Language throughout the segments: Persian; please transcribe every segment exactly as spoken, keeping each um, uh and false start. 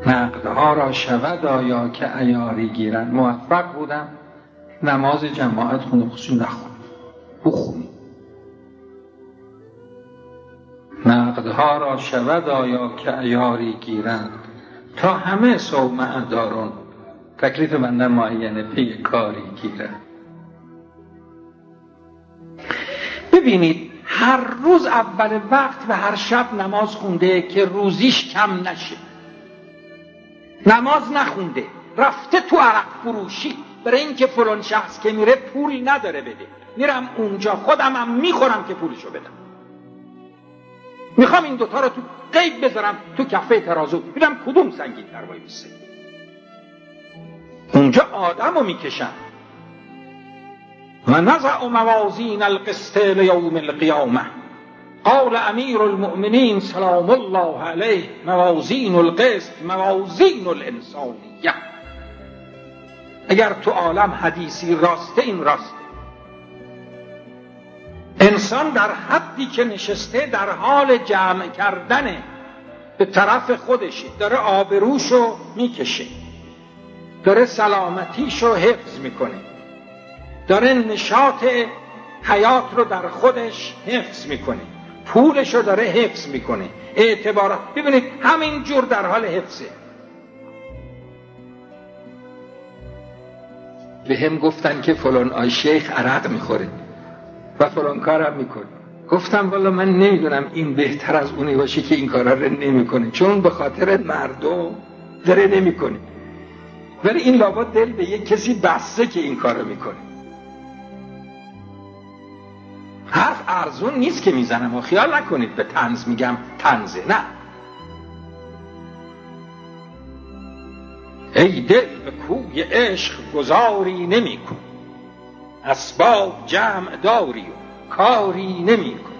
نقدها را شود آیا که عیاری گیرن. موفق بودم نماز جماعت خونه خصوصی نخونم، بخونیم. نقدها را شود آیا که عیاری گیرند، تا همه صومعه دارون تکلیف بنده معینه پی کاری گیرند. ببینید هر روز اول وقت و هر شب نماز خونده که روزیش کم نشه. نماز نخونده رفته تو عرق فروشی برای اینکه فلان شخص که میره پول نداره بده، میرم اونجا خودم هم میخورم که پولشو بدم. میخوام این دوتا رو تو قیب بذارم تو کفه ترازو، ببینم کدوم سنگین تر وای میسه. اونجا آدم رو میکشم. و نضع موازین القسط لیوم القیامه قال امیر المؤمنین سلام الله علیه موازین القسط موازین الانسانیه. اگر تو عالم حدیثی راسته این راسته. انسان در حدی که نشسته در حال جمع کردن به طرف خودشه، داره آبروشو میکشه، داره سلامتیشو حفظ میکنه، داره نشاط حیات رو در خودش حفظ میکنه، پولشو داره حفظ میکنه، اعتبارات. ببینید همین جور در حال حفظه. به هم گفتن که فلان آی شیخ عرق میخوره و فلان کارم میکنه. گفتم والا من نمیدونم این بهتر از اونی باشه که این کارا رو نمیکنه، چون به خاطر مردم داره نمیکنه، ولی این لابد دل به یک کسی بسته که این کارو میکنه. حرف ارزون نیست که میزنم و خیال نکنید به طنز میگم، طنزه نه. ای دل به کوی عشق گذاری نمی کن، اسباب جمع داری و کاری نمی کن.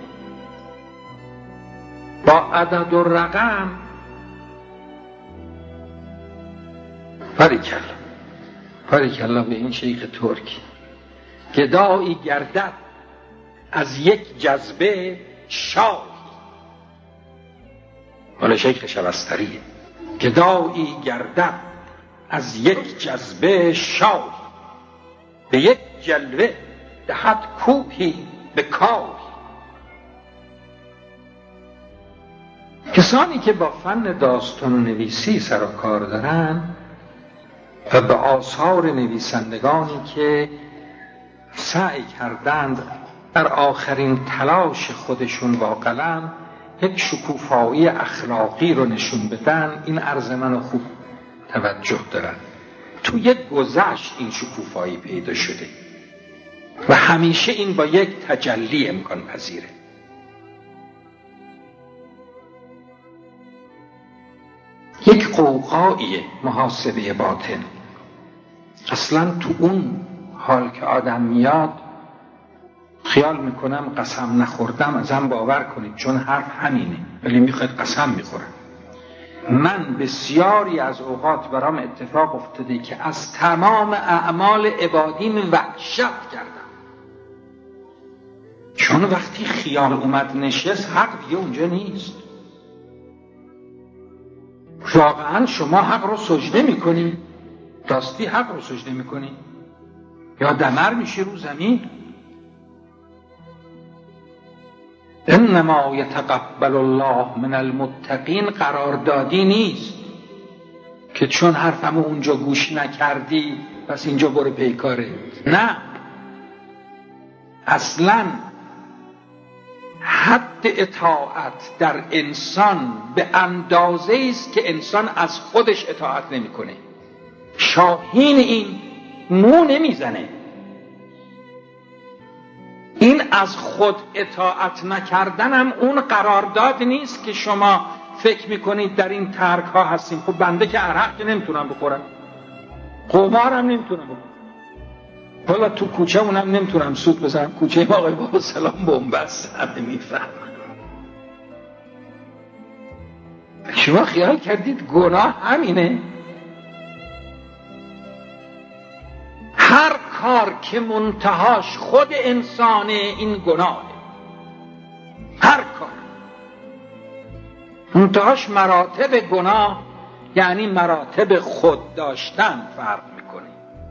با عدد و رقم باریکلا باریکلا به این شیخ ترکی. گدایی گردد از یک جذبه شاه، مال شیخ شبستریه. گدایی گردد از یک جذبه شاه، به یک جلوه دهد کوهی به کار. کسانی که با فن داستان نویسی سر و کار دارن و به آثار نویسندگانی که سعی کردند در آخرین تلاش خودشون با قلم یک شکوفایی اخلاقی رو نشون بدن، این عرض منو خوب توجه دارن. تو یک گذشت این شکوفایی پیدا شده و همیشه این با یک تجلی امکان پذیره. یک قوقایی محاسبه باطن. اصلا تو اون حال که آدم میاد خیال میکنم قسم نخوردم ازم باور کنید، چون حرف همینه ولی میخواد قسم میخورم. من بسیاری از اوقات برام اتفاق افتاده که از تمام اعمال عبادیم وحشت کردم، چون وقتی خیال اومد نشست حق دیگه اونجا نیست. واقعا شما حق رو سجده میکنی؟ راستی حق رو سجده میکنی؟ یا دمر میشی رو زمین؟ انما یتقبل الله من المتقین قراردادی نیست که چون حرفمو اونجا گوش نکردی پس اینجا برو پیکاره. نه، اصلا حد اطاعت در انسان به اندازه است که انسان از خودش اطاعت نمیکنه. شاهین این مو نمیزنه. این از خود اطاعت نکردنم اون قرارداد نیست که شما فکر میکنید در این ترک ها هستیم. خب بنده که عرق که نمیتونم بخورم، قمارم نمیتونم بخورم، حالا تو کوچه اونم نمیتونم سود بزنم. کوچه ما آقای بابا سلام بنبست، همه میفهمن. شما خیال کردید گناه همینه؟ هر کار که منتهاش خود انسانه این گناهه. هر کار منتهاش مراتب گناه یعنی مراتب خود داشتن فرق میکنه.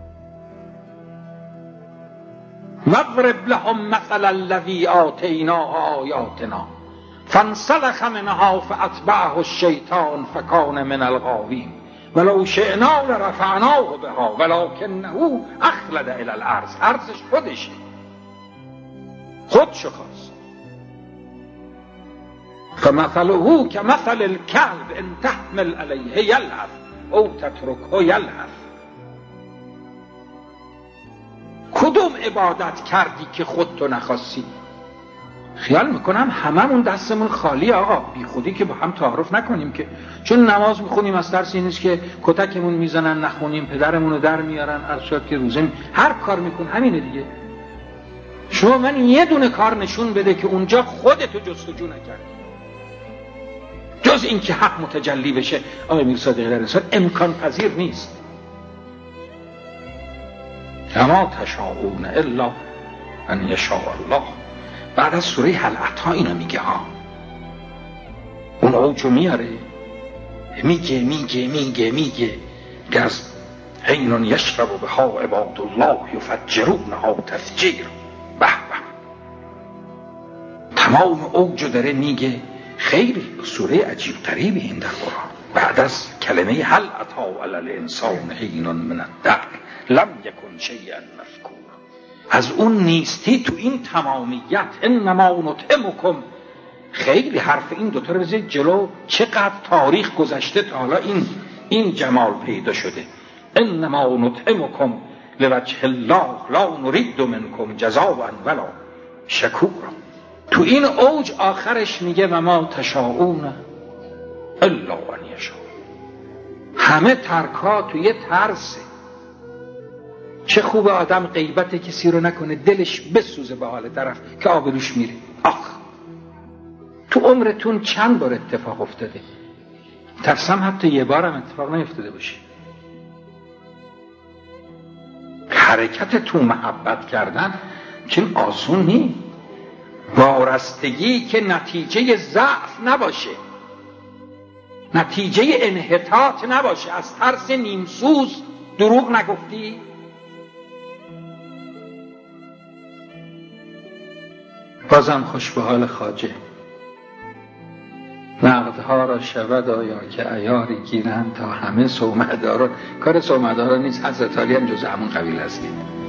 واضرب لهم مثل الذی آتیناه آیاتنا فانسلخ منها فاتبعه الشیطان فکان من الغاوین ولو شئنا لرفعناه بها ولکنه اخلد الی الارض. ارضش خودشه، خودشو خواست. فمثله كمثل الكلب ان تحمل عليه يلهث او تتركه يلهث. کدوم عبادت کردی که خودتو نخواستی؟ خیال میکنم هممون دستمون خالی آقا، بی خودی که با هم تعارف نکنیم که، چون نماز میخونیم از ترس این نیست که کتکمون میزنن نخونیم، پدرمونو در میارن، هر شد که روزه هر کار میکن همینه دیگه. شما من یه دونه کار نشون بده که اونجا خودتو جستجو نکردی جز این که حق متجلی بشه. آقای میر صادقی در رسالت امکان پذیر نیست. اما تشاءون الا ان یشاء الله. بعد از سوره هل اتی اینا میگه ها، اون اوجو میاره، میگه میگه میگه میگه که از عین یشرب بها عباد الله یفجرونها تفجیر. به به، تمام اوجو داره میگه. خیلی سوره عجیب غریبی این در قرآن. بعد از کلمه هل اتی علی الانسان حین من الدهر لم یکن شیئا مذکورا، از اون نیستی تو این تمامیت انما نطعمکم. خیلی حرف این دوتا رو بذارید جلو، چقدر تاریخ گذشته تا حالا این این جمال پیدا شده. انما نطعمکم لوجه الله لا نرید منکم جزاء ولا شکورا. تو این اوج آخرش میگه و ما تشاءون الا ان یشاء. همه ترکا تو یه ترسه. چه خوب آدم غیبت کسی رو نکنه، دلش بسوزه به حال طرف که آبروش میره. آخ تو عمرتون چند بار اتفاق افتاده؟ ترسم حتی یه بارم اتفاق نیفتاده باشه. حرکت تو محبت کردن چون آسون نیست. وارستگی که نتیجه ضعف نباشه، نتیجه انحطاط نباشه. از ترس نیمسوز دروغ نگفتی؟ بازم خوش به حال خواجه. نقدها را شود آیا که عیاری گیرند تا همه صومعه‌داران. کار صومعه‌داران نیست، حضرت علی هم جز همون قبیل هستید.